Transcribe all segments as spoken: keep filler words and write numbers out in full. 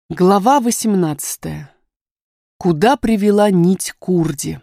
Глава восемнадцатая. Куда привела нить Курди?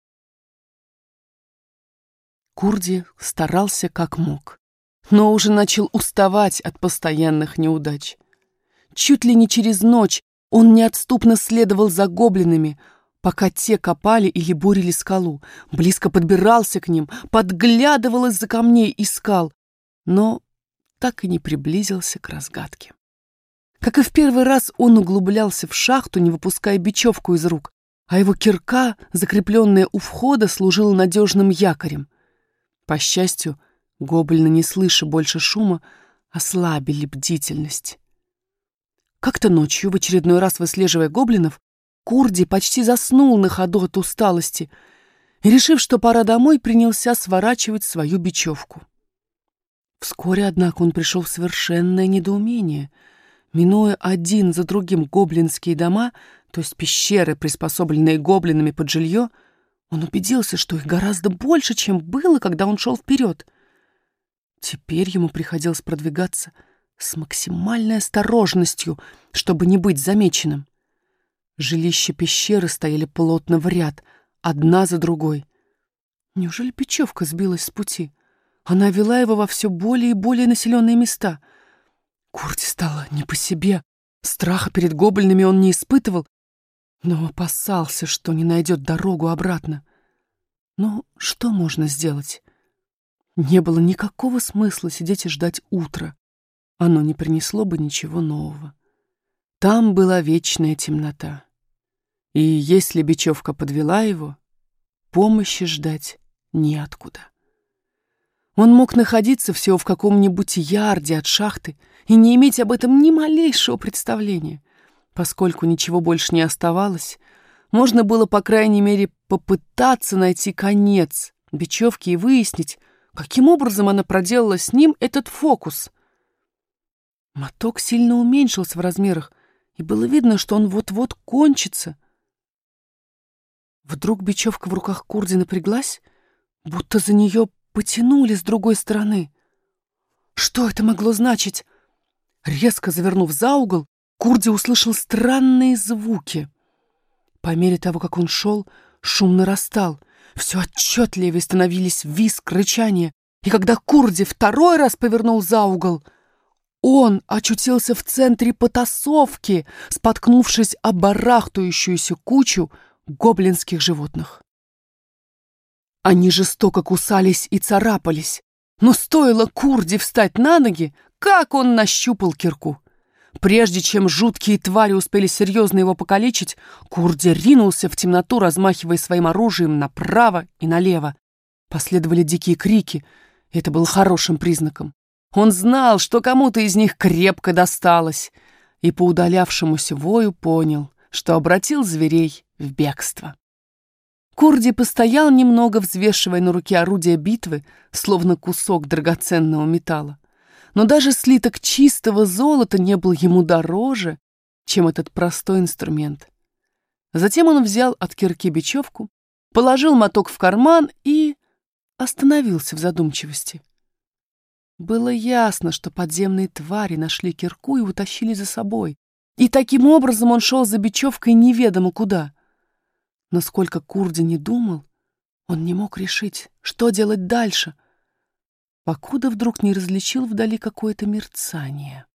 Курди старался как мог, но уже начал уставать от постоянных неудач. Чуть ли не через ночь он неотступно следовал за гоблинами, пока те копали или бурили скалу, близко подбирался к ним, подглядывал из-за камней и скал, но так и не приблизился к разгадке. Как и в первый раз, он углублялся в шахту, не выпуская бечевку из рук, а его кирка, закрепленная у входа, служила надежным якорем. По счастью, гоблины, не слыша больше шума, ослабили бдительность. Как-то ночью, в очередной раз выслеживая гоблинов, Курди почти заснул на ходу от усталости и, решив, что пора домой, принялся сворачивать свою бечевку. Вскоре, однако, он пришел в совершенное недоумение. Минуя один за другим гоблинские дома, то есть пещеры, приспособленные гоблинами под жилье, он убедился, что их гораздо больше, чем было, когда он шел вперед. Теперь ему приходилось продвигаться с максимальной осторожностью, чтобы не быть замеченным. Жилища пещеры стояли плотно в ряд, одна за другой. Неужели бечевка сбилась с пути? Она вела его во все более и более населенные места. Курди стало не по себе. Страха перед гоблинами он не испытывал, но опасался, что не найдет дорогу обратно. Но что можно сделать? Не было никакого смысла сидеть и ждать утра. Оно не принесло бы ничего нового. Там была вечная темнота. И если бечевка подвела его, помощи ждать неоткуда. Он мог находиться всего в каком-нибудь ярде от шахты и не иметь об этом ни малейшего представления. Поскольку ничего больше не оставалось, можно было, по крайней мере, попытаться найти конец бечевки и выяснить, каким образом она проделала с ним этот фокус. Моток сильно уменьшился в размерах, и было видно, что он вот-вот кончится. Вдруг бечевка в руках Курди напряглась, будто за нее потянули с другой стороны. Что это могло значить? Резко завернув за угол, Курди услышал странные звуки. По мере того, как он шел, шум нарастал. Все отчетливее становились визг, рычание. И когда Курди второй раз повернул за угол, он очутился в центре потасовки, споткнувшись о барахтающуюся кучу гоблинских животных. Они жестоко кусались и царапались, но стоило Курди встать на ноги, как он нащупал кирку. Прежде чем жуткие твари успели серьезно его покалечить, Курди ринулся в темноту, размахивая своим оружием направо и налево. Последовали дикие крики, и это было хорошим признаком. Он знал, что кому-то из них крепко досталось, и по удалявшемуся вою понял, что обратил зверей в бегство. Курди постоял немного, взвешивая на руке орудие битвы, словно кусок драгоценного металла. Но даже слиток чистого золота не был ему дороже, чем этот простой инструмент. Затем он взял от кирки бечевку, положил моток в карман и остановился в задумчивости. Было ясно, что подземные твари нашли кирку и утащили за собой, и таким образом он шел за бечевкой неведомо куда. Но сколько Курди не думал, он не мог решить, что делать дальше, покуда вдруг не различил вдали какое-то мерцание.